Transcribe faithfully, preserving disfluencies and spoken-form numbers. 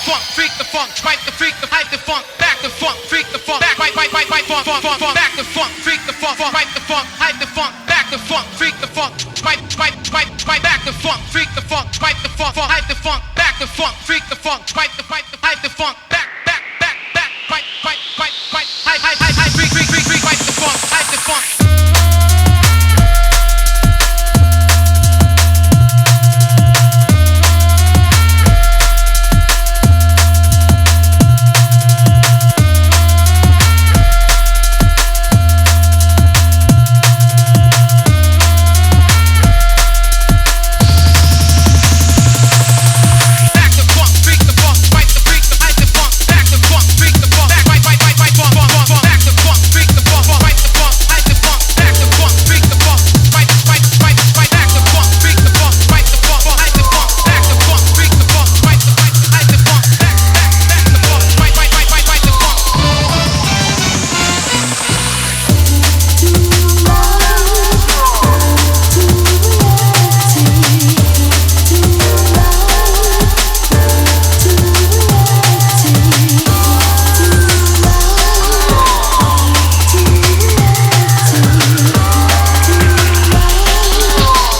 funk, freak the funk, fight the freak the hype the funk, back the funk, freak the funk, back fight fight fight fight funk funk funk funk, back the funk, freak the funk, fight the funk, hype the funk, back the funk, freak the funk, fight fight fight fight, back the funk, freak the funk, fight the funk, hype the funk, back the funk, freak the funk, fight the fight the hype the funk.